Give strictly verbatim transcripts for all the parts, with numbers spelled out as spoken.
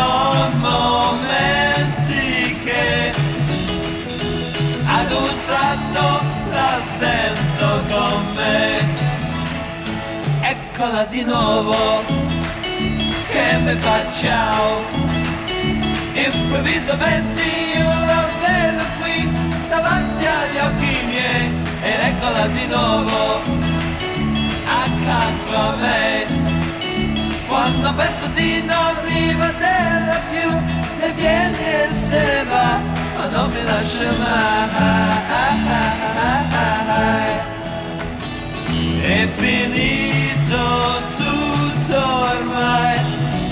sono momenti che ad un tratto la sento con me. Eccola di nuovo che mi fa ciao. Improvvisamente io la vedo qui davanti agli occhi miei, ed eccola di nuovo accanto a me. Quando penso di non rivederla più, ne viene e se ne va, ma non mi lascia mai. È finito tutto ormai,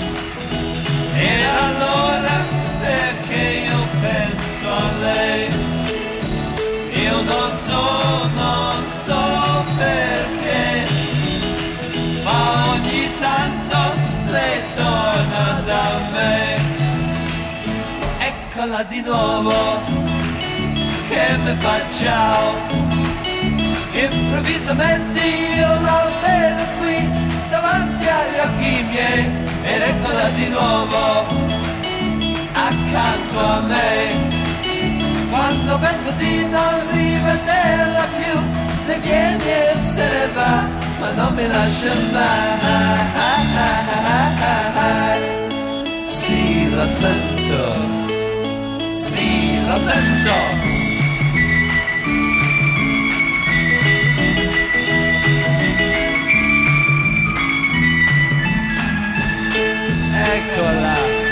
e allora perché io penso a lei? Io non so, non so perché, ma ogni tanto lei torna da me. Eccola di nuovo che mi fa ciao. Improvvisamente io la vedo qui davanti agli occhi miei, ed eccola di nuovo accanto a me. Quando penso di non rivederla più, ne viene e se ne va, ma non mi lascia mai. Sì, lo sento, sì, lo sento. Eccola.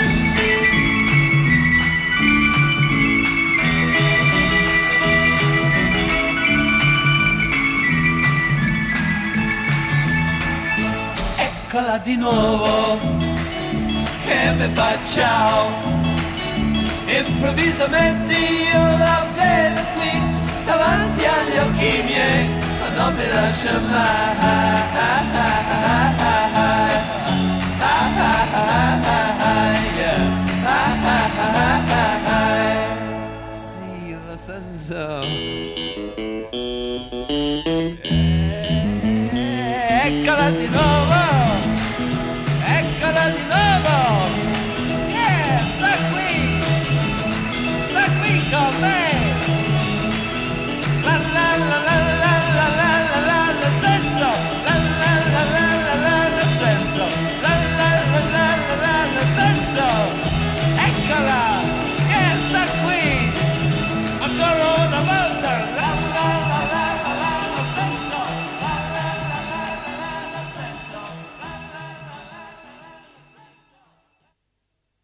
Eccola di nuovo che mi fa ciao. Improvvisamente io la vedo qui davanti agli occhi miei, ma non mi lascia mai. Sì, lo sento. Eccola di nuovo.